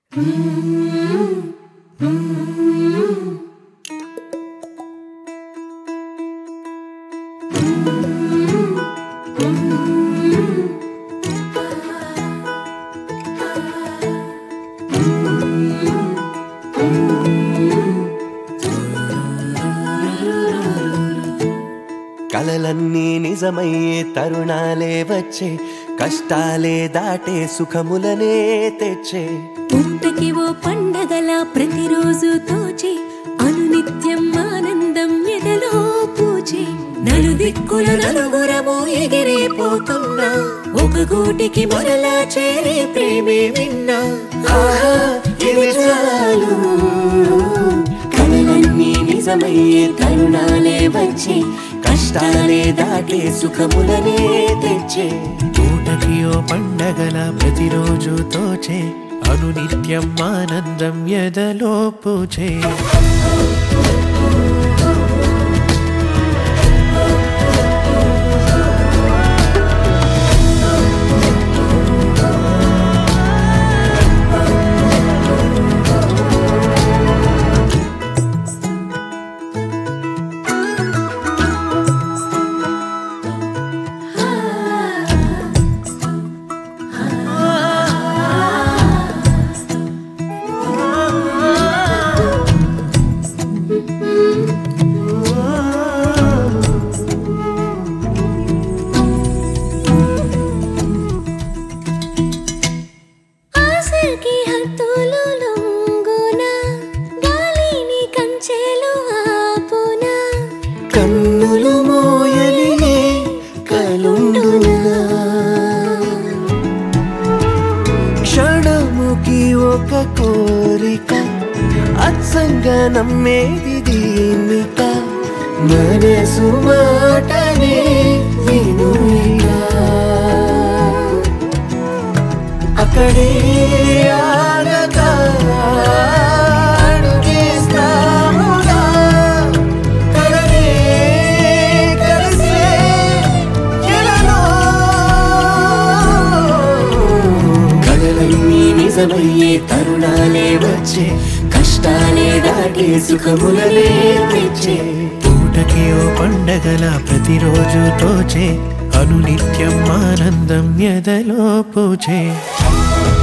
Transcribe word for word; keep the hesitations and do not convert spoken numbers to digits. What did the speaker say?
కలలన్నీ నిజమయ్యే తరుణాలే వచ్చే, కష్టాలే దాటే సుఖములనే తెచ్చే. పుట్టకి ఓ పండగలా ప్రతిరోజు తోచే, అనునిత్యం ఆనందం ఎదలో పూచే. నలుదిక్కుల నలుగురము ఎగిరిపోతున్నా, ఒక గూటికి మొరలా చేరే ప్రేమే విన్నా. ఆహా ఇది చాలు. కలలన్నీ నిజమయ్యే తరుణాలే వచ్చే, కష్టాలే దాటే సుఖములనే తెచ్చే. పూటకి ఓ పండగల ప్రతిరోజు తోచే, అనునిత్యం ఆనందం ఎదలో పూచే. ఆశకి హద్దులు లొంగునా, గాలిని కంచెలు ఆపునా. కన్నులు మోయలినే కలుండునా, క్షణముకి ఒక కోరిక, అచ్చంగా నమ్మేది దీనిక. మనసు మాటనే వినుయిగా, అక్కడే ఆగగా అడుగేస్తాముగా. కలలే కలిసే ఎలలో, కలలన్నీ నిజమయ్యే తరుణాలే వచ్చే, కష్టాలే దాటే సుఖములనే తెచ్చే. పూటకి ఓ పండగల ప్రతిరోజు తోచే, అనునిత్యం ఆనందం ఎదలో పూచే.